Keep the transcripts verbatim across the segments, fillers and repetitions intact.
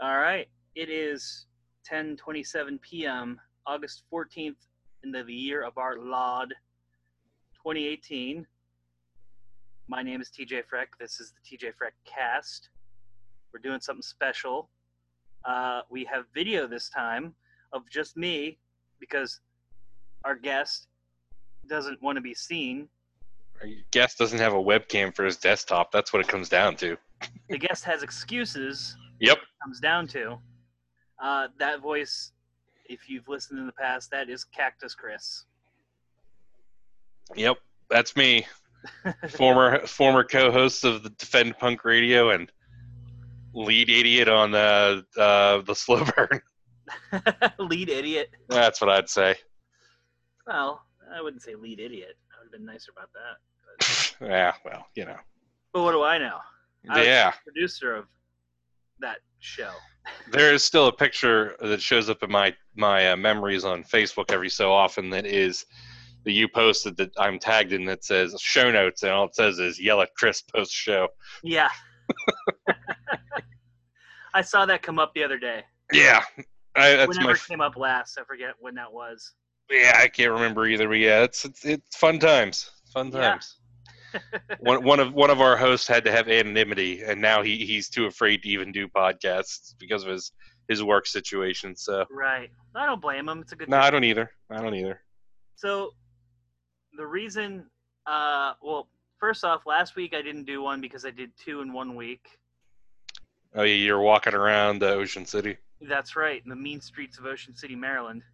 All right. It is ten twenty-seven p.m., August fourteenth, in the year of our Lord, twenty eighteen. My name is T J Freck. This is the T J Freck Cast. We're doing something special. Uh, we have video this time of just me because our guest doesn't want to be seen. Our guest doesn't have a webcam for his desktop. That's what it comes down to. The guest has excuses. Yep. It comes down to. Uh, that voice, if you've listened in the past, that is Cactus Chris. Yep, that's me. former former co-host of the Defend Punk Radio and lead idiot on uh, uh, the Slow Burn. Lead idiot. That's what I'd say. Well, I wouldn't say lead idiot. I would have been nicer about that. But, yeah, well, you know. but what do I know? I was yeah. the producer of that show. There is still a picture that shows up in my my uh, memories on Facebook every so often that is that you posted that I'm tagged in that says show notes, and all it says is yell at Chris post show. Yeah. I saw that come up the other day. Yeah. I, that's Whenever my, it came up last, I forget when that was. Yeah, I can't remember either, but yeah, it's it's, it's fun times. Fun times. Yeah. one one of one of our hosts had to have anonymity, and now he, he's too afraid to even do podcasts because of his, his work situation. So right, I don't blame him. It's a good. No, thing. I don't either. I don't either. So the reason, uh, well, first off, last week I didn't do one because I did two in one week. Oh yeah, you're walking around uh, Ocean City. That's right, in the mean streets of Ocean City, Maryland.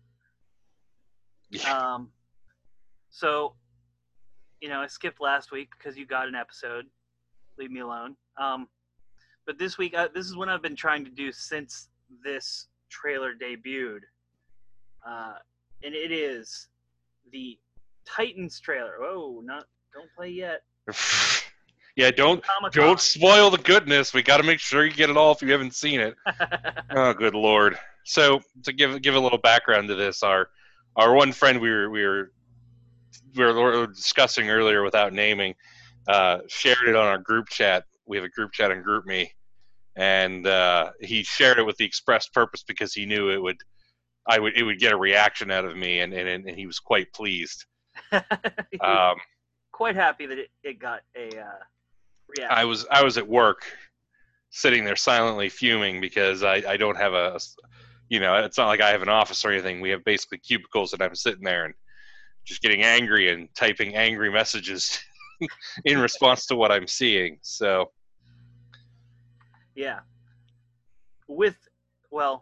Yeah. Um, so, you know, I skipped last week because you got an episode. Leave me alone. Um, but this week, uh, this is what I've been trying to do since this trailer debuted. Uh, and it is the Titans trailer. Oh, not don't play yet. Yeah, don't Comic-Con. don't spoil the goodness. We got to make sure you get it all if you haven't seen it. Oh, good Lord! So to give give a little background to this, our our one friend we were we were we were discussing earlier without naming uh, shared it on our group chat. We have a group chat on GroupMe, and uh, he shared it with the express purpose because he knew it would I would it would get a reaction out of me, and and, and he was quite pleased. Um, quite happy that it, it got a uh, reaction. I was I was at work, sitting there silently fuming because I, I don't have a, you know, it's not like I have an office or anything. We have basically cubicles, and I'm sitting there and just getting angry and typing angry messages in response to what I'm seeing. So, yeah. With well,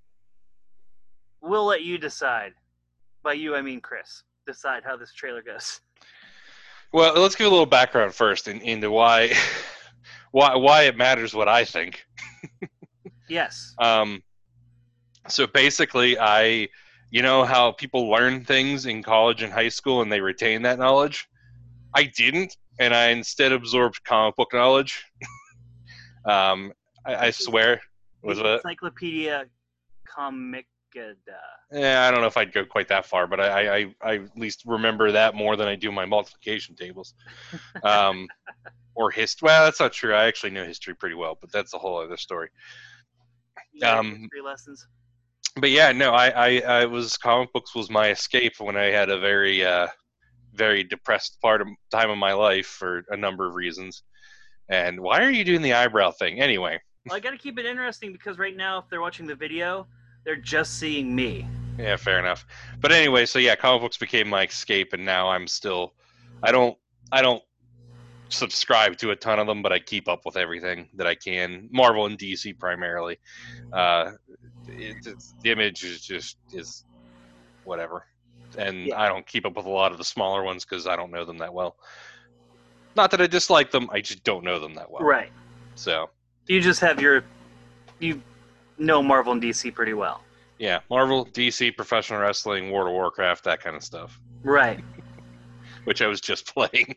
we'll let you decide. By you, I mean Chris. Decide how this trailer goes. Well, let's give a little background first in, into why, why, why it matters what I think. Yes. Um. So basically, I, you know how people learn things in college and high school and they retain that knowledge? I didn't, and I instead absorbed comic book knowledge. um, I, I swear. Was it? Encyclopedia Comic. Yeah, I don't know if I'd go quite that far, but I, I, I at least remember that more than I do my multiplication tables. Um, or history. Well, that's not true. I actually know history pretty well, but that's a whole other story. Yeah, Um, history lessons. But yeah, no, I, I, I was comic books was my escape when I had a very, uh, very depressed part of time of my life for a number of reasons. And why are you doing the eyebrow thing anyway? Well, I got to keep it interesting because right now, if they're watching the video, they're just seeing me. Yeah, fair enough. But anyway, so yeah, comic books became my escape, and now I'm still, I don't, I don't subscribe to a ton of them, but I keep up with everything that I can. Marvel and D C primarily. Uh, it, it's, the Image is just is whatever, and Yeah. I don't keep up with a lot of the smaller ones because I don't know them that well. Not that I dislike them, I just don't know them that well. Right. So you just have your, you know Marvel and D C pretty well. yeah, Marvel, D C, professional wrestling, World of Warcraft, that kind of stuff. Right. Which I was just playing.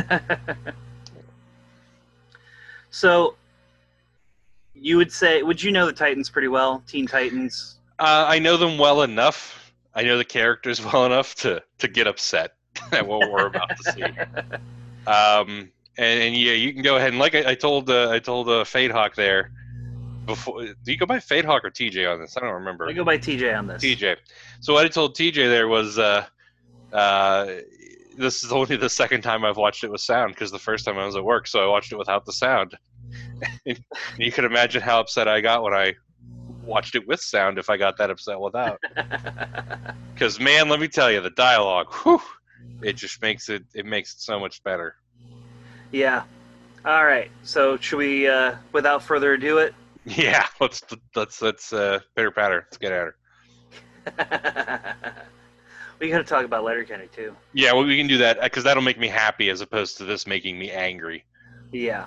So, you would say, would you know the Titans pretty well? Teen Titans? Uh, I know them well enough. I know the characters well enough to, to get upset at what we're about to see. Um, and, and yeah, you can go ahead and like I, I told uh, I told uh, Fadehawk there, before, do you go by Fadehawk or T J on this? I don't remember. I go by T J on this. T J. So what I told T J there was, uh, uh, this is only the second time I've watched it with sound, because the first time I was at work, so I watched it without the sound. And you can imagine how upset I got when I watched it with sound if I got that upset without. Because, man, let me tell you, the dialogue, whew, it just makes it, it makes it so much better. Yeah. All right. So should we, uh, without further ado, it? Yeah, let's let's let's uh, pitter patter. Let's get at her. We got to talk about Letterkenny too. Yeah, well, we can do that because that'll make me happy as opposed to this making me angry. Yeah.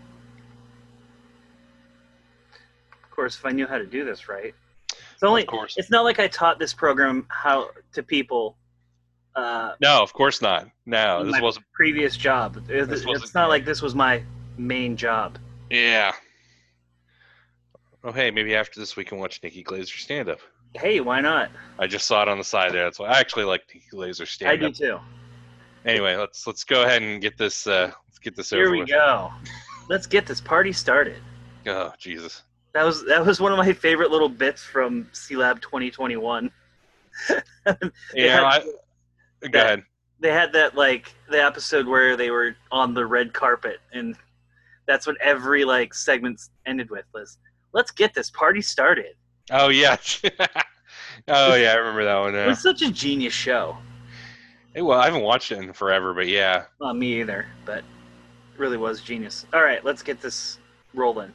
Of course, if I knew how to do this right. It's only. Of course. It's not like I taught this program how to people. Uh, no, of course not. No, this wasn't previous job. It, this it's not like this was my main job. Yeah. Oh, hey, maybe after this we can watch Nikki Glazer stand up. Hey, why not? I just saw it on the side there. That's why I actually like Nikki Glazer stand up. I do too. Anyway, let's let's go ahead and get this uh, let's get this Here over we with. go. Let's get this party started. Oh, Jesus. That was that was one of my favorite little bits from C Lab twenty twenty-one. Yeah, I, go that, ahead. They had that like the episode where they were on the red carpet, and that's what every like segment ended with was, "Let's get this party started." Oh yeah. Oh yeah, I remember that one. Yeah. It was such a genius show. Hey, well, I haven't watched it in forever, but yeah. Not me either, but it really was genius. All right, let's get this rolling.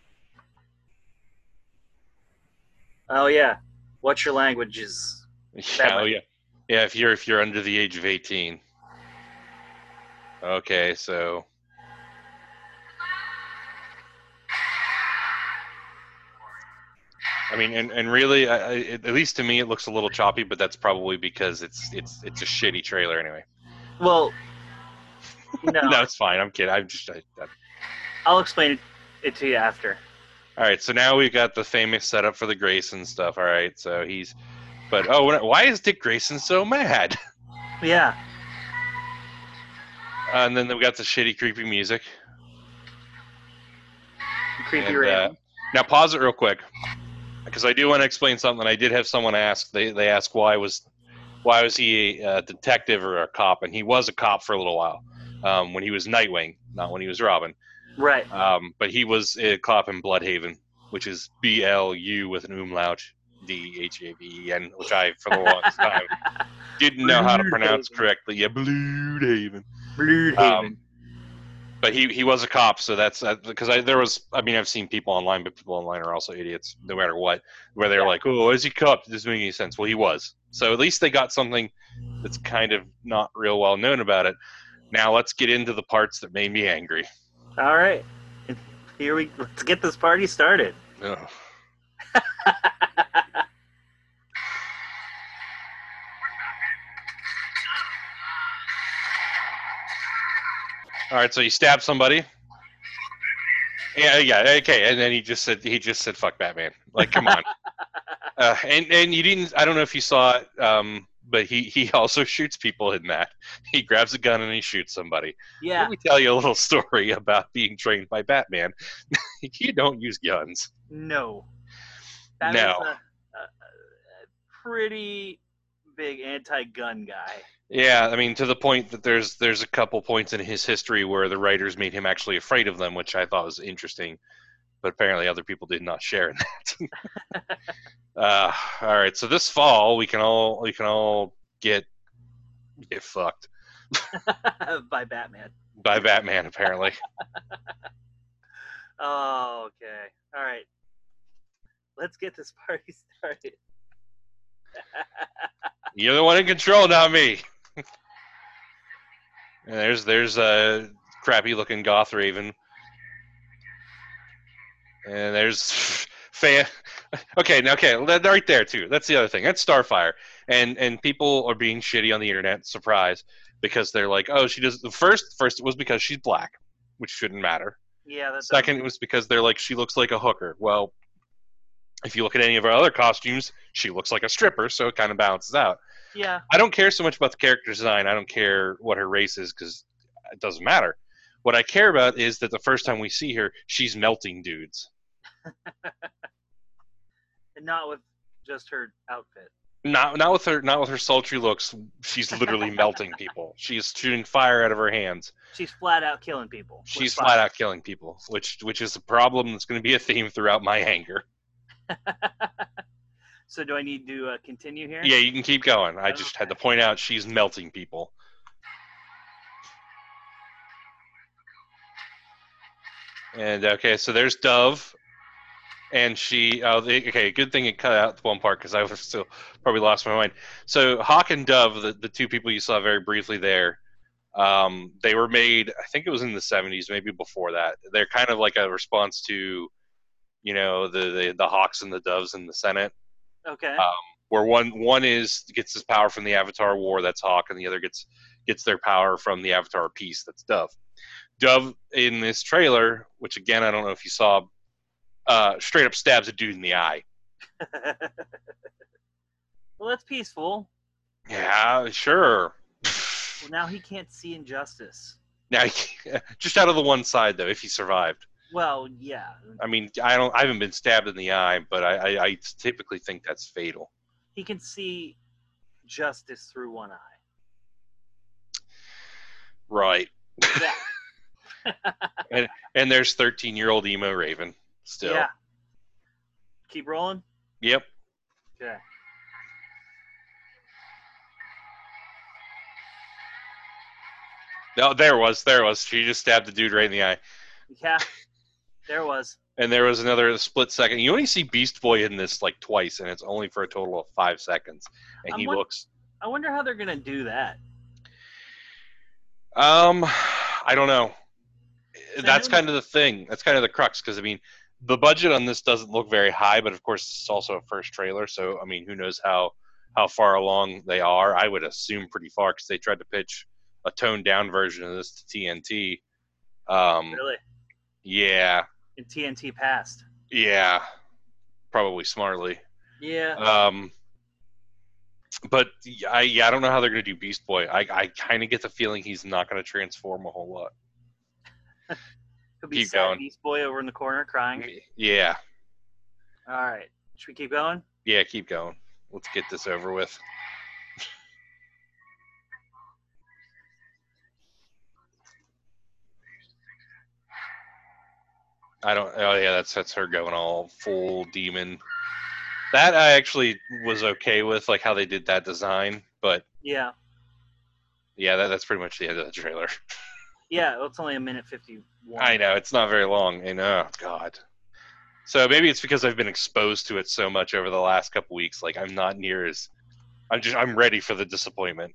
Oh yeah, what's your languages? Yeah, oh yeah, yeah. If you're if you're under the age of eighteen. Okay, so. I mean, and, and really, I, I, at least to me, it looks a little choppy, but that's probably because it's it's it's a shitty trailer anyway. Well, no, no, it's fine. I'm kidding. I'm just. I, I... I'll explain it to you after. All right, so now we've got the famous setup for the Grayson stuff. All right, so he's, but oh, why is Dick Grayson so mad? Yeah. Uh, and then we got the shitty, creepy music. Creepy and, radio. Uh, now pause it real quick, because I do want to explain something. I did have someone ask. They they asked why was, why was he a detective or a cop? And he was a cop for a little while, um, when he was Nightwing, not when he was Robin. Right. Um, but he was a cop in Bloodhaven, which is B L U with an umlaut, D H A V E N, which I, for the longest time, didn't know how to pronounce correctly. Yeah, Bloodhaven. Bloodhaven. Um, but he, he was a cop, so that's because I there was I mean I've seen people online, but people online are also idiots, no matter what. Where they're yeah. like, "Oh, is he cop? Does this make any sense?" Well, he was. So at least they got something that's kind of not real well known about it. Now let's get into the parts that made me angry. All right, here we let's get this party started. Ugh. All right, so he stabbed somebody. Yeah, yeah, okay, and then he just said he just said fuck Batman. Like, come on. uh, and and you didn't. I don't know if you saw it, um, but he he also shoots people in that. He grabs a gun and he shoots somebody. Yeah. Let me tell you a little story about being trained by Batman. You don't use guns. No. Batman's no. A, a, a pretty big anti-gun guy. Yeah, I mean, to the point that there's there's a couple points in his history where the writers made him actually afraid of them, which I thought was interesting. But apparently other people did not share in that. uh, all right, so this fall we can all we can all get get fucked by Batman. By Batman, apparently. Oh, okay. All right. Let's get this party started. You're the one in control, not me. And there's there's a crappy looking Goth Raven. And there's fan. Okay, now okay, right there too. That's the other thing. That's Starfire, and and people are being shitty on the internet. Surprise, because they're like, oh, she does. The first first it was because she's black, which shouldn't matter. Yeah. That's Second, it was because they're like she looks like a hooker. Well, if you look at any of our other costumes, she looks like a stripper, so it kind of balances out. Yeah. I don't care so much about the character design. I don't care what her race is because it doesn't matter. What I care about is that the first time we see her, she's melting dudes. And not with just her outfit. Not not with her not with her sultry looks. She's literally melting people. She's shooting fire out of her hands. She's flat out killing people. She's flat out killing people, which which is a problem that's going to be a theme throughout my anger. So do I need to uh, continue here? Yeah, you can keep going. I just Okay. had to point out she's melting people. And okay, so there's Dove, and she. Oh, they, okay. Good thing it cut out the one part because I would have still probably lost my mind. So Hawk and Dove, the, the two people you saw very briefly there, um, they were made. I think it was in the seventies, maybe before that. They're kind of like a response to, you know, the the, the Hawks and the Doves in the Senate. Okay. Um, where one one is gets his power from the Avatar War, that's Hawk, and the other gets gets their power from the Avatar Peace, that's Dove. Dove in this trailer, which again I don't know if you saw, uh, straight up stabs a dude in the eye. Well, that's peaceful. Yeah, sure. Well, now he can't see injustice. Now, just out of the one side though, if he survived. Well, yeah. I mean, I don't. I haven't been stabbed in the eye, but I, I, I typically think that's fatal. He can see justice through one eye. Right. Yeah. and and there's thirteen-year-old emo Raven still. Yeah. Keep rolling. Yep. Okay. No, there was, there was. She just stabbed the dude right in the eye. Yeah. There was. And there was another split second. You only see Beast Boy in this like twice, and it's only for a total of five seconds. And I'm he won- looks. I wonder how they're gonna do that. Um, I don't know. So That's who- kind of the thing. That's kind of the crux, because I mean, the budget on this doesn't look very high, but of course it's also a first trailer, so I mean, who knows how how far along they are? I would assume pretty far, because they tried to pitch a toned down version of this to T N T. Um, Really? yeah, And T N T passed. yeah, probably smartly. Yeah. Um, but I yeah, I don't know how they're gonna do Beast Boy. I I kind of get the feeling he's not gonna transform a whole lot. Could be keep sad going. Beast Boy over in the corner crying. Yeah, All right. Should we keep going? yeah, keep going. Let's get this over with. I don't. Oh yeah, that's that's her going all full demon. That I actually was okay with, like how they did that design. But Yeah. yeah, that, that's pretty much the end of the trailer. Yeah. Well, it's only a minute fifty-one. I know it's not very long. I know. God. So maybe it's because I've been exposed to it so much over the last couple weeks. Like I'm not near as. I'm just. I'm ready for the disappointment.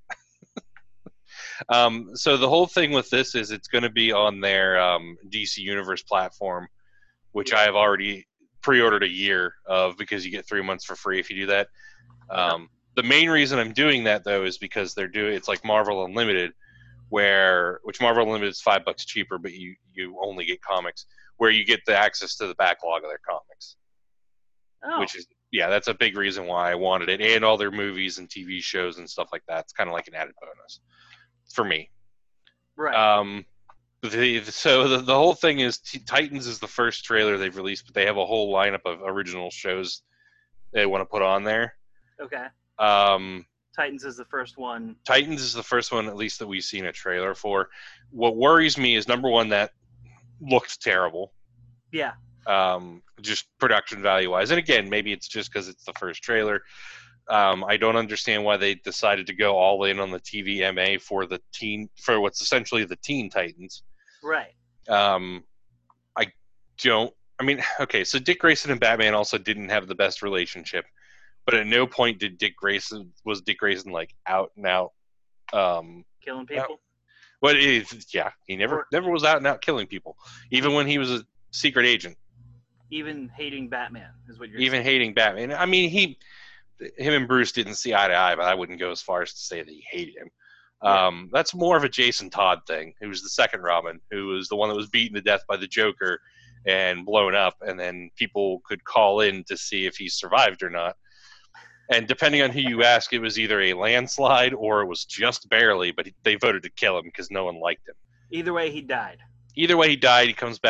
um. So the whole thing with this is it's going to be on their um, D C Universe platform, which I have already pre-ordered a year of, because you get three months for free if you do that. Um, the main reason I'm doing that though is because they're doing it's like Marvel Unlimited, where which Marvel Unlimited is five bucks cheaper, but you you only get comics, where you get the access to the backlog of their comics, Oh. which is yeah, that's a big reason why I wanted it, and all their movies and T V shows and stuff like that. It's kind of like an added bonus for me. right. Um, the, so the, the whole thing is T- Titans is the first trailer they've released, but they have a whole lineup of original shows they want to put on there. Okay. Um, Titans is the first one. Titans is the first one, at least that we've seen a trailer for. What worries me is number one, that looks terrible. Yeah. Um, just production value wise, and again, maybe it's just because it's the first trailer. Um, I don't understand why they decided to go all in on the T V M A for the teen, for what's essentially the Teen Titans. Right. Um, I don't. I mean, okay, so Dick Grayson and Batman also didn't have the best relationship, but at no point did Dick Grayson was Dick Grayson like out and out. Um, Killing people. but it, yeah, he never never was out and out killing people, even when he was a secret agent. Even hating Batman is what you're Even saying. hating Batman. I mean, he, him and Bruce didn't see eye to eye, but I wouldn't go as far as to say that he hated him. Yeah. Um, that's more of a Jason Todd thing, who was the second Robin, who was the one that was beaten to death by the Joker and blown up, and then people could call in to see if he survived or not. And depending on who you ask, it was either a landslide or it was just barely, but they voted to kill him because no one liked him. Either way, he died. Either way, he died. He comes back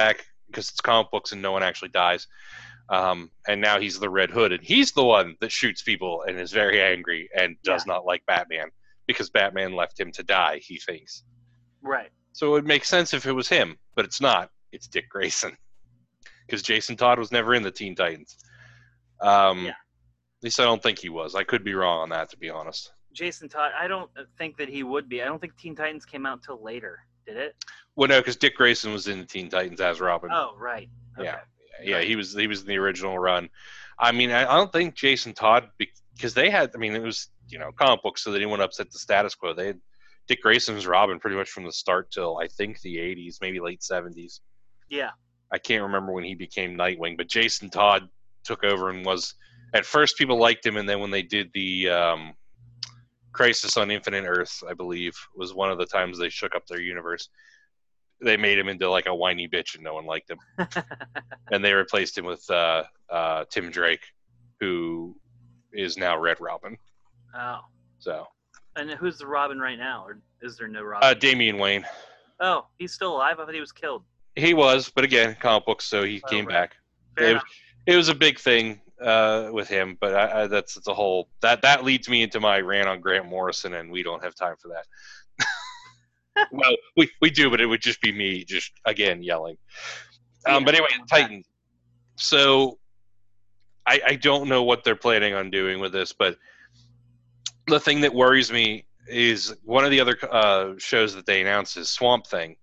because it's comic books and no one actually dies. Um, and now he's the Red Hood, and he's the one that shoots people and is very angry and does Yeah. not like Batman because Batman left him to die, he thinks. Right. So it would make sense if it was him, but it's not. It's Dick Grayson. Because Jason Todd was never in the Teen Titans. Um, Yeah. At least I don't think he was. I could be wrong on that, to be honest. Jason Todd, I don't think that he would be. I don't think Teen Titans came out till later. Did it? Well, no, because Dick Grayson was in the Teen Titans as Robin. Oh, right. Okay. Yeah, yeah, he was. He was in the original run. I mean, I, I don't think Jason Todd, because they had. I mean, it was you know comic books, so they didn't want to upset the status quo. They had Dick Grayson was Robin pretty much from the start till I think the eighties, maybe late seventies. Yeah. I can't remember when he became Nightwing, but Jason Todd took over and was. At first, people liked him, and then when they did the um, Crisis on Infinite Earths, I believe, was one of the times they shook up their universe. They made him into like a whiny bitch, and no one liked him. And they replaced him with uh, uh, Tim Drake, who is now Red Robin. Oh. So. And who's the Robin right now, or is there no Robin? Uh, Damian Wayne. Oh, he's still alive. I thought he was killed. He was, but again, comic books, so he Oh, came right. back. Fair It, enough. it was a big thing uh, with him, but I, I, that's it's a whole that that leads me into my rant on Grant Morrison, and we don't have time for that. Well, we we do, but it would just be me just again yelling. Um, Yeah. but anyway, Titan. So I, I don't know what they're planning on doing with this, but the thing that worries me is one of the other uh, shows that they announced is Swamp Thing,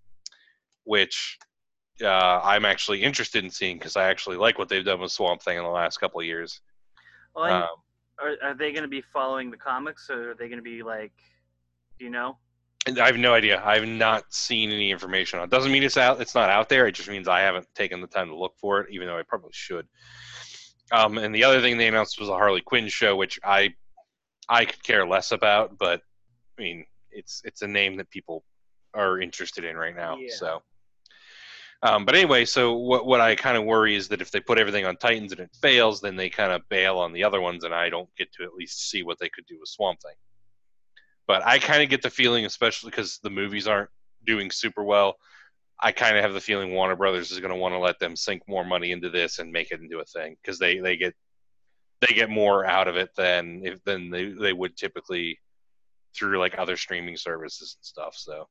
which uh, I'm actually interested in seeing because I actually like what they've done with Swamp Thing in the last couple of years. Well, I- Um, are, are they going to be following the comics, or are they going to be like, do you know? and I have no idea. I have not seen any information on it. Doesn't mean it's out. It's not out there. It just means I haven't taken the time to look for it, even though I probably should. Um, and the other thing they announced was a Harley Quinn show, which I I could care less about, but I mean, it's it's a name that people are interested in right now. Yeah. So, um, but anyway, so what what I kind of worry is that if they put everything on Titans and it fails, then they kind of bail on the other ones, and I don't get to at least see what they could do with Swamp Thing. But I kind of get the feeling, especially because the movies aren't doing super well, I kind of have the feeling Warner Brothers is going to want to let them sink more money into this and make it into a thing because they, they get they get more out of it than if than they, they would typically through like other streaming services and stuff. So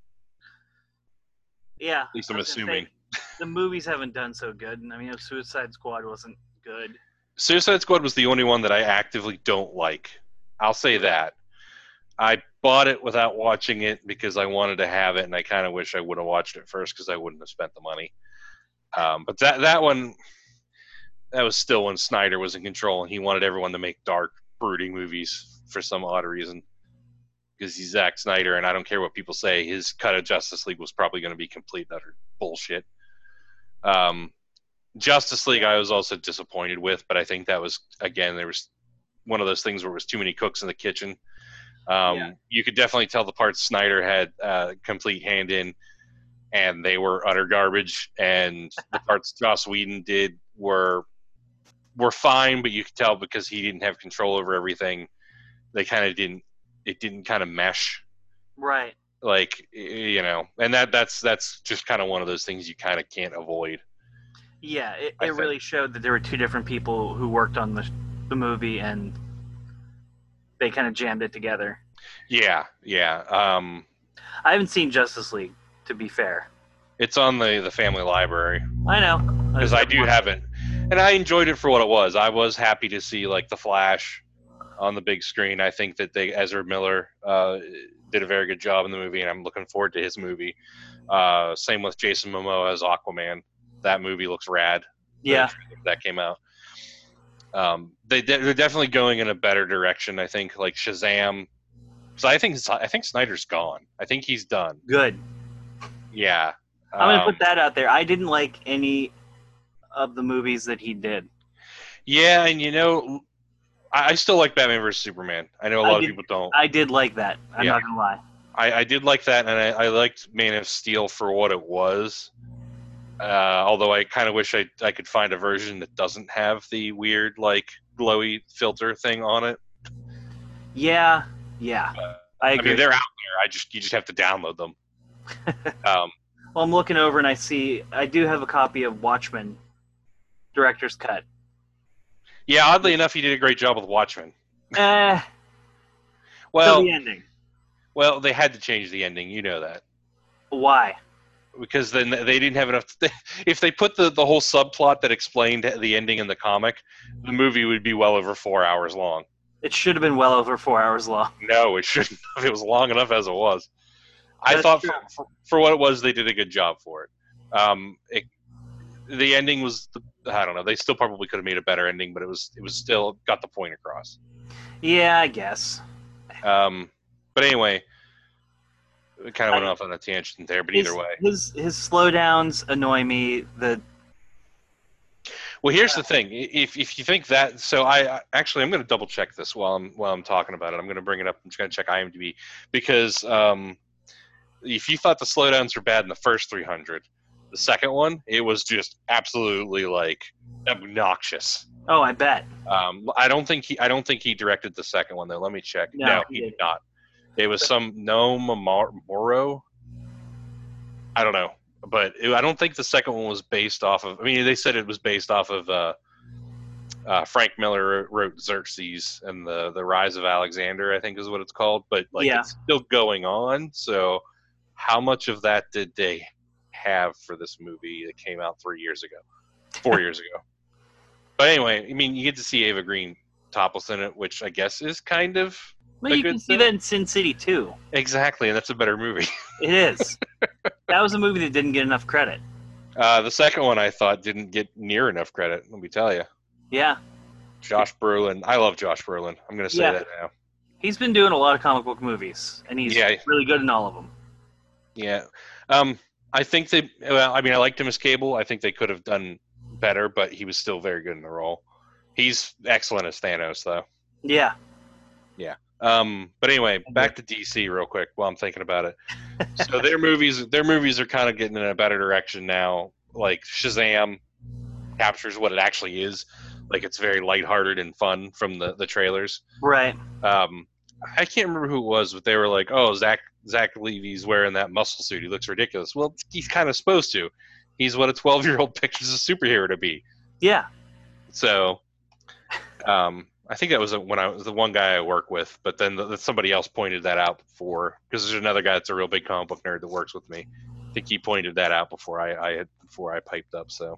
Yeah. at least I'm I was gonna assuming. say, the movies haven't done so good. I mean, Suicide Squad wasn't good. Suicide Squad was the only one that I actively don't like. I'll say that. I bought it without watching it because I wanted to have it, and I kind of wish I would have watched it first because I wouldn't have spent the money. Um, but that that one, that was still when Snyder was in control, and he wanted everyone to make dark, brooding movies for some odd reason. Because he's Zack Snyder, and I don't care what people say, his cut of Justice League was probably going to be complete and utter bullshit. Um, Justice League I was also disappointed with, but I think that was, again, there was one of those things where it was too many cooks in the kitchen. Um, Yeah. You could definitely tell the parts Snyder had uh, complete hand in, and they were utter garbage. And the parts Joss Whedon did were were fine, but you could tell because he didn't have control over everything, they kind of didn't. It didn't kind of mesh, Right. like you know. And that that's that's just kind of one of those things you kind of can't avoid. Yeah, it, I it think. really showed that there were two different people who worked on the the movie, and they kind of jammed it together. Yeah, yeah. Um, I haven't seen Justice League, to be fair. it's on the the family library. I know. Because just I haven't do watched have it, and I enjoyed it for what it was. I was happy to see like the Flash on the big screen. I think that they Ezra Miller uh, did a very good job in the movie, and I'm looking forward to his movie. Uh, same with Jason Momoa as Aquaman. That movie looks rad. Yeah. The trailer that came out. Um, they de- they're definitely going in a better direction. I think like Shazam. So I think I think Snyder's gone. I think he's done. Good. Yeah. I'm gonna Um, put that out there. I didn't like any of the movies that he did. Yeah, and you know, I, I still like Batman versus Superman. I know a I lot of did- people don't. I did like that. I'm Yeah. not gonna lie. I, I did like that, and I, I liked Man of Steel for what it was. Uh, although I kind of wish I I could find a version that doesn't have the weird like glowy filter thing on it. Yeah. Yeah. Uh, I I agree. mean, they're out there. I just you just have to download them. um, Well, I'm looking over and I see I do have a copy of Watchmen, director's cut. Yeah, oddly enough, he did a great job with Watchmen. Eh, Well, till the ending. well, they had to change the ending. You know that. Why? Because then they didn't have enough. If they put the, the whole subplot that explained the ending in the comic, the movie would be well over four hours long. It should have been well over four hours long. No, it shouldn't have. It was long enough as it was. I That's thought true. for, for, for what it was, they did a good job for it. Um, it the ending was, the, I don't know. They still probably could have made a better ending, but it was it was still got the point across. Yeah, I guess. Um, but anyway, we kind of went I, off on a tangent there. But his, either way, his his slowdowns annoy me. The well, here's the thing. If if you think that, so I actually I'm going to double check this while I'm while I'm talking about it. I'm going to bring it up. I'm just going to check IMDb because um, if you thought the slowdowns were bad in the first three hundred, the second one it was just absolutely like obnoxious. oh, I bet. Um, I don't think he I don't think he directed the second one though. Let me check. No, No, he he did didn't. not. It was some no Moro. I don't know. But it, I don't think the second one was based off of. I mean, they said it was based off of uh, uh, Frank Miller wrote Xerxes and the the Rise of Alexander, I think is what it's called. But like, Yeah. it's still going on. So, how much of that did they have for this movie that came out three years ago, four years ago? But anyway, I mean, you get to see Ava Green topless in it, which I guess is kind of Well, a you good can see thing. that in Sin City too. Exactly, and that's a better movie. It is. That was a movie that didn't get enough credit. Uh, the second one I thought didn't get near enough credit. Let me tell you, Yeah, Josh Brolin. I love Josh Brolin. I'm going to say Yeah. that now. he's been doing a lot of comic book movies, and he's Yeah. really good in all of them. Yeah. Um, I think they. Well, I mean, I liked him as Cable. I think they could have done better, but he was still very good in the role. He's excellent as Thanos, though. Yeah. Um, but anyway, back to D C real quick while I'm thinking about it. So their movies, their movies are kind of getting in a better direction now. Like Shazam captures what it actually is. Like it's very lighthearted and fun from the, the trailers. Right. Um, I can't remember who it was, but they were like, "Oh, Zach Zach Levi's wearing that muscle suit. He looks ridiculous." Well, he's kind of supposed to. He's what a twelve-year-old pictures a superhero to be. Yeah. So, um, I think that was when I was the one guy I work with, but then the, somebody else pointed that out before because there's another guy that's a real big comic book nerd that works with me. I think he pointed that out before I, I had before I piped up. So,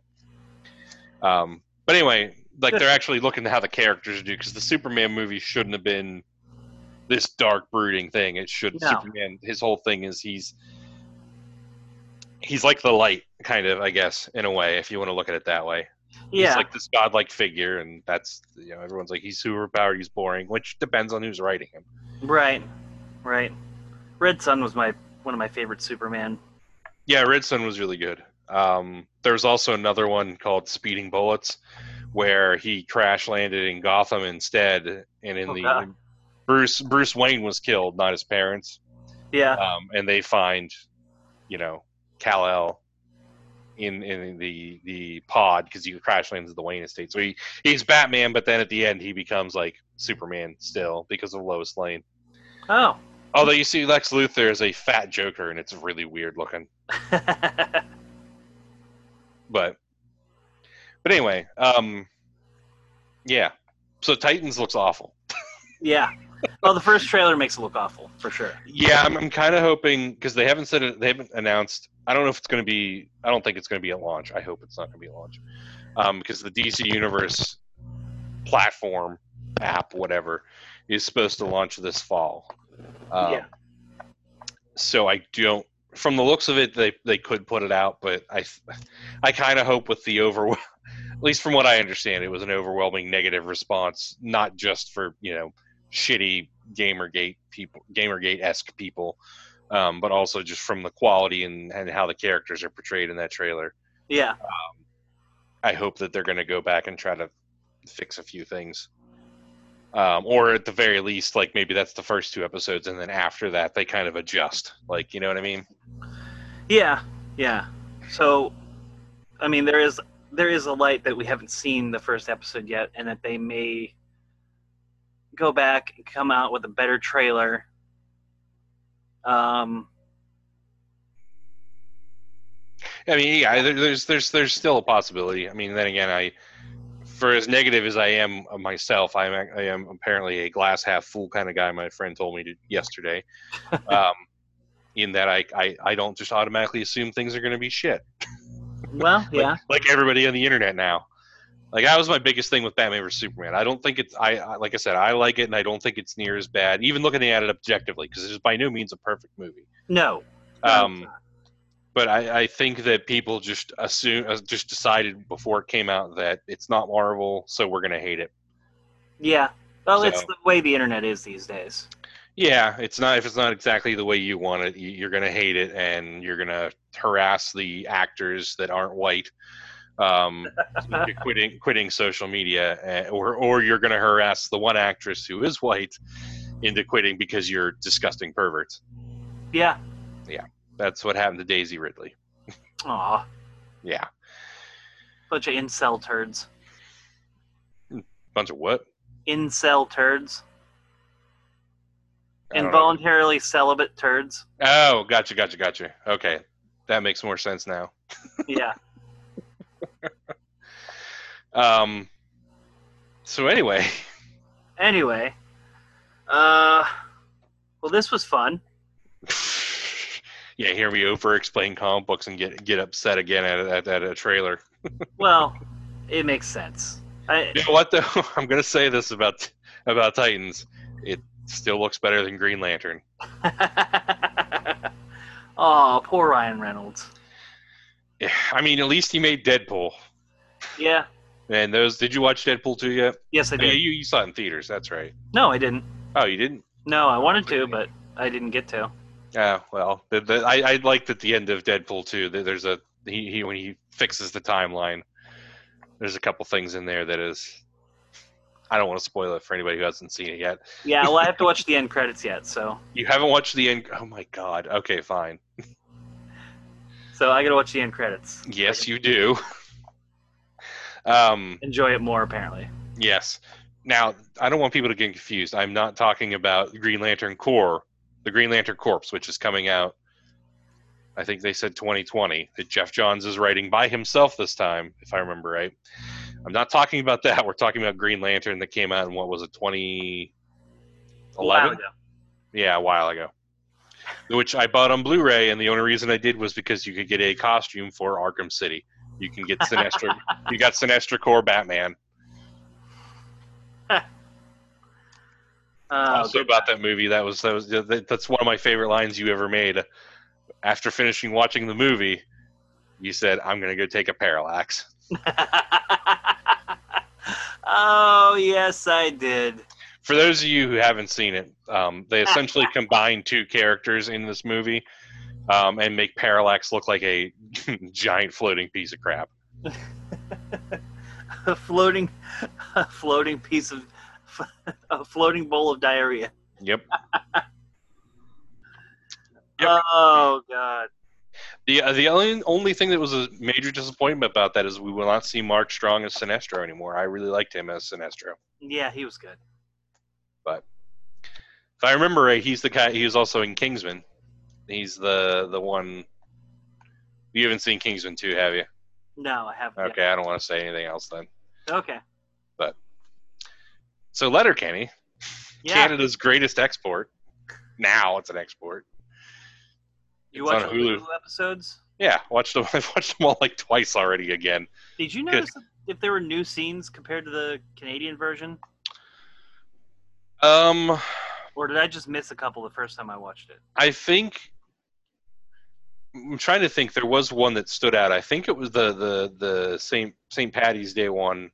um, but anyway, like they're actually looking to how the characters do because the Superman movie shouldn't have been this dark brooding thing. It should No. Superman. His whole thing is he's he's like the light, kind of, I guess, in a way, if you want to look at it that way. Yeah. He's like this godlike figure, and that's, you know, everyone's like, he's superpowered, he's boring, which depends on who's writing him. Right. Right. Red Sun was my one of my favorite Superman. Yeah, Red Sun was really good. Um, there's also another one called Speeding Bullets, where he crash landed in Gotham instead, and in Oh, the God. Bruce Bruce Wayne was killed, not his parents. Yeah. Um, and they find, you know, Kal-El in in the the pod because he crash lands at the Wayne estate. So he he's Batman, but then at the end he becomes like Superman still because of Lois Lane. Oh. Although you see Lex Luthor as a fat Joker, and it's really weird looking. But but anyway, um, yeah. So Titans looks awful. Yeah. Well, the first trailer makes it look awful for sure. Yeah, I'm, I'm kind of hoping because they haven't said it. They haven't announced. I don't know if it's going to be. I don't think it's going to be at launch. I hope it's not going to be at launch, um, because the D C Universe platform app, whatever, is supposed to launch this fall. Um, Yeah. So I don't. From the looks of it, they they could put it out, but I I kind of hope with the over. At least from what I understand, it was an overwhelming negative response, not just for, you know, shitty Gamergate people, Gamergate-esque people, um, but also just from the quality and, and how the characters are portrayed in that trailer. Yeah. Um, I hope that they're going to go back and try to fix a few things. Um, or at the very least, like maybe that's the first two episodes, and then after that, they kind of adjust. Like, you know what I mean? Yeah. Yeah. So, I mean, there is there is a light that we haven't seen the first episode yet, and that they may go back and come out with a better trailer. Um, I mean, yeah, there, there's there's there's still a possibility. I mean, then again, I, for as negative as I am of myself, I am I am apparently a glass half full kind of guy. My friend told me to, yesterday, um, in that I, I I don't just automatically assume things are going to be shit. Well, yeah, like, like everybody on the internet now. Like, that was my biggest thing with Batman versus Superman. I don't think it's I, I like I said I like it, and I don't think it's near as bad, even looking at it objectively, because it's by no means a perfect movie. no. Um, no. But I, I think that people just assume, uh, just decided before it came out that it's not Marvel, so we're gonna hate it. Yeah. Well, So- it's the way the internet is these days. Yeah, it's not if it's not exactly the way you want it, you- you're gonna hate it, and you're gonna harass the actors that aren't white, um, into quitting quitting social media, uh, or or you're gonna harass the one actress who is white into quitting because you're disgusting perverts. Yeah. That's what happened to Daisy Ridley. Aw. Yeah, Bunch of incel turds. bunch of what? Incel turds. I don't know. Involuntarily celibate turds. Oh, gotcha, gotcha, gotcha. Okay, that makes more sense now. Yeah. Um. So anyway, Anyway. Uh. Well, this was fun. yeah, hear me over explain comic books and get get upset again at at, at a trailer. Well, it makes sense. I, You know what though? I'm gonna say this about about Titans. It still looks better than Green Lantern. oh, poor Ryan Reynolds. Yeah, I mean, at least he made Deadpool. Yeah. And those, did you watch Deadpool two yet? Yes, I Oh, yeah, did. you, you saw it in theaters. That's right. No, I didn't. Oh, you didn't? No, I wanted to, but I didn't get to. Yeah. Well, the, the, I I liked at the end of Deadpool two. that There's a he, he when he fixes the timeline. There's a couple things in there that is. I don't want to spoil it for anybody who hasn't seen it yet. Yeah, well, I have to watch the end credits yet, so You haven't watched the end. Oh my God. Okay, fine. so I gotta watch the end credits. Yes, you do. Um. Enjoy it more, apparently. Yes. Now, I don't want people to get confused. I'm not talking about Green Lantern Corps, the Green Lantern Corps, which is coming out. I think they said twenty twenty. That Jeff Johns is writing by himself this time, if I remember right. I'm not talking about that. We're talking about Green Lantern that came out in what was it, twenty eleven? ago. Yeah, a while ago. Which I bought on Blu-ray, and the only reason I did was because you could get a costume for Arkham City. You can get Sinestro. You got Sinestro Corps Batman. Oh, also good. about that movie, that was that was that's one of my favorite lines you ever made. After finishing watching the movie, you said, "I'm going to go take a Parallax." oh, yes, I did. For those of you who haven't seen it, um, they essentially combine two characters in this movie um, and make Parallax look like a giant floating piece of crap. a floating, a floating piece of, a floating bowl of diarrhea. Yep. Yep. Oh God. The uh, the only only thing that was a major disappointment about that is we will not see Mark Strong as Sinestro anymore. I really liked him as Sinestro. Yeah, he was good. But if I remember right, he's the guy. He was also in Kingsman. He's the the one. You haven't seen Kingsman two, have you? No, I haven't. Okay, I don't want to say anything else then. Yet. Okay. But so Letterkenny, Yeah. Canada's greatest export. Now it's an export. You It's watch on the Hulu Hulu. episodes? Yeah, watched them. I've watched them all like twice already. Again. Did you notice if there were new scenes compared to the Canadian version, Um, or did I just miss a couple the first time I watched it? I think. I'm trying to think. There was one that stood out. I think it was the the the Saint Saint Patty's Day one.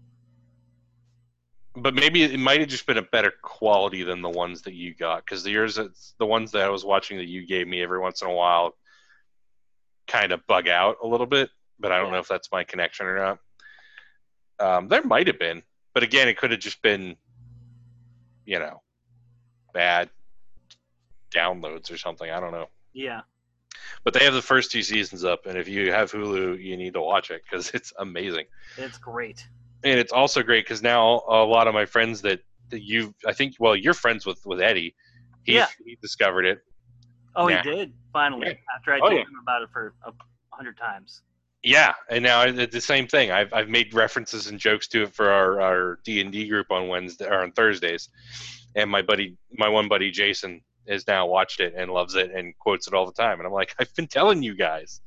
But maybe it might have just been a better quality than the ones that you got, because the yours, it's the ones that I was watching that you gave me every once in a while, kind of bug out a little bit. But I don't Yeah. know if that's my connection or not. Um, there might have been, but again, it could have just been, you know, bad downloads or something. I don't know. Yeah. But they have the first two seasons up, and if you have Hulu, you need to watch it because it's amazing. It's great. And it's also great because now a lot of my friends that, that you, I think, well, you're friends with, with Eddie. He, Yeah. he discovered it. Oh, Yeah. he did finally Yeah. after I Oh, told yeah. him about it for a hundred times. Yeah, and now it's the same thing. I've I've made references and jokes to it for our our D and D group on Wednesday or on Thursdays, and my buddy, my one buddy Jason, has now watched it and loves it and quotes it all the time. And I'm like, I've been telling you guys.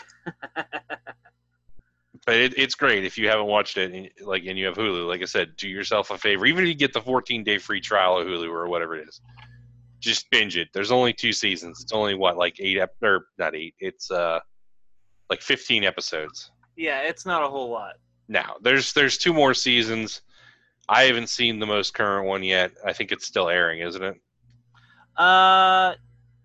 But it, it's great if you haven't watched it, and, like, and you have Hulu. Like I said, do yourself a favor. Even if you get the fourteen day free trial of Hulu or whatever it is, just binge it. There's only two seasons. It's only what, like eight ep- or not eight. It's uh like fifteen episodes. Yeah, it's not a whole lot. Now there's there's two more seasons. I haven't seen the most current one yet. I think it's still airing, isn't it? Uh,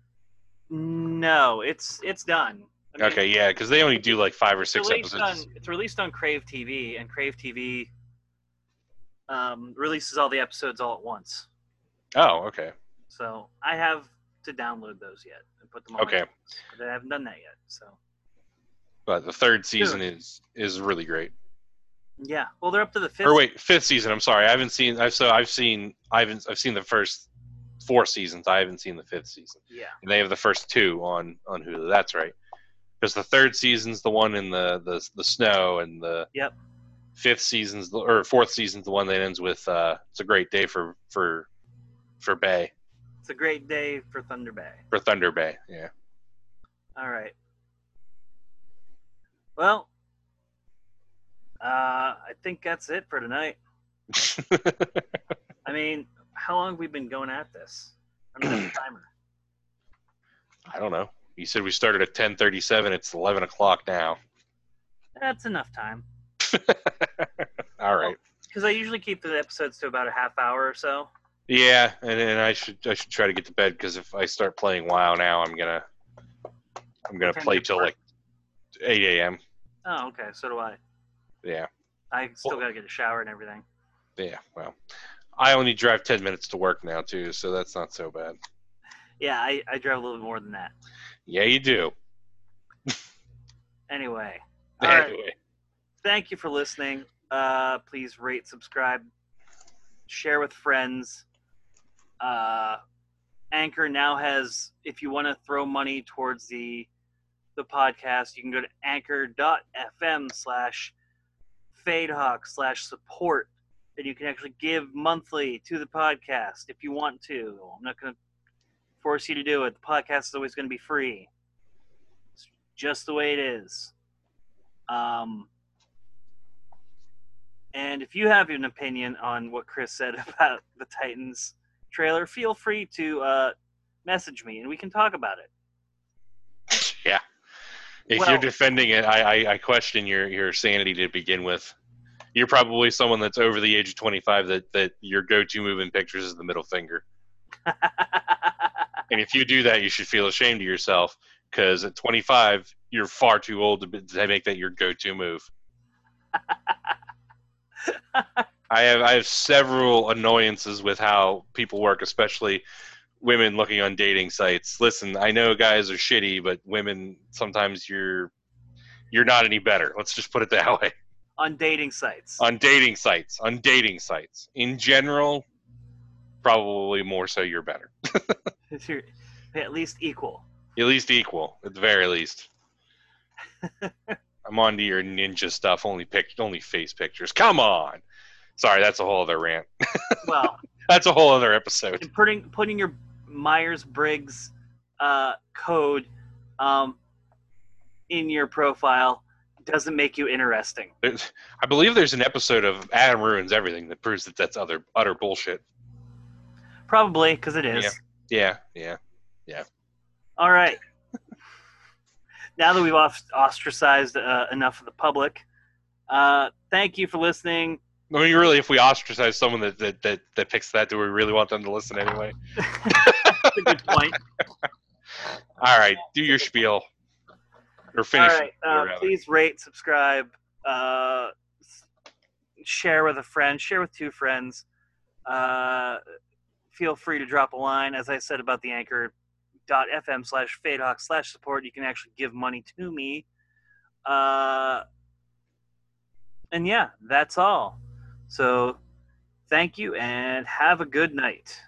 no, it's it's done. I mean, Okay, yeah, because they only do like five or six released episodes. On, it's released on Crave T V, and Crave T V um, releases all the episodes all at once. Oh, okay. So I have to download those yet and put them on. Okay. My but I haven't done that yet. So. But the third season is is really great. Yeah, well, they're up to the fifth. Or wait, fifth season. I'm sorry, I haven't seen. I've so I've seen. I haven't. I've seen the first four seasons. I haven't seen the fifth season. Yeah. And they have the first two on on Hulu. That's right. Because the third season's the one in the, the the snow, and the yep. fifth season's the, or fourth season's the one that ends with uh, "It's a great day for for for Bay." It's a great day for Thunder Bay. For Thunder Bay, yeah. All right. Well, uh, I think that's it for tonight. I mean, how long have we been going at this? I don't have a timer. I don't know. You said we started at ten thirty-seven. It's eleven o'clock now. That's enough time. All right. Because well, I usually keep the episodes to about a half hour or so. Yeah, and, and I should I should try to get to bed because if I start playing WoW now, I'm gonna I'm gonna play till like eight a.m. Oh, okay. So do I. Yeah. I still well, gotta get a shower and everything. Yeah. Well, I only drive ten minutes to work now too, so that's not so bad. Yeah, I, I drive a little bit more than that. Yeah, you do. Anyway. All anyway. Right. Thank you for listening. Uh, please rate, subscribe, share with friends. Uh, Anchor now has, if you want to throw money towards the the podcast, you can go to anchor.fm slash fadehawk slash support, and you can actually give monthly to the podcast if you want to. I'm not going to force you to do it. The podcast is always going to be free. It's just the way it is. Um, and if you have an opinion on what Chris said about the Titans trailer, feel free to uh, message me and we can talk about it. Yeah. If well, you're defending it, I, I, I question your, your sanity to begin with. You're probably someone that's over the age of twenty-five that, that your go-to move in pictures is the middle finger. And if you do that, you should feel ashamed of yourself because at twenty-five, you're far too old to, to make that your go-to move. I have I have several annoyances with how people work, especially women looking on dating sites. Listen, I know guys are shitty, but women, sometimes you're you're not any better. Let's just put it that way. On dating sites. On dating sites. On dating sites. In general, probably more so you're better. You're at least equal. At least equal, at the very least. I'm on to your ninja stuff, only pic- only face pictures. Come on. Sorry, that's a whole other rant. Well, that's a whole other episode. And putting putting your Myers-Briggs uh, code um, in your profile doesn't make you interesting. There's, I believe there's an episode of Adam Ruins Everything that proves that that's other utter bullshit. Probably, because it is. Yeah, yeah, yeah. yeah. All right. Now that we've ostracized uh, enough of the public, uh, thank you for listening. I mean, really, if we ostracize someone that, that, that, that picks that, do we really want them to listen anyway? That's a good point. All right, do your spiel. Or finish. All right, uh, please rate, subscribe, uh, share with a friend, share with two friends. Uh, feel free to drop a line. As I said about the anchor.fm slash fadehawk slash support, you can actually give money to me. Uh, and yeah, that's all. So thank you and have a good night.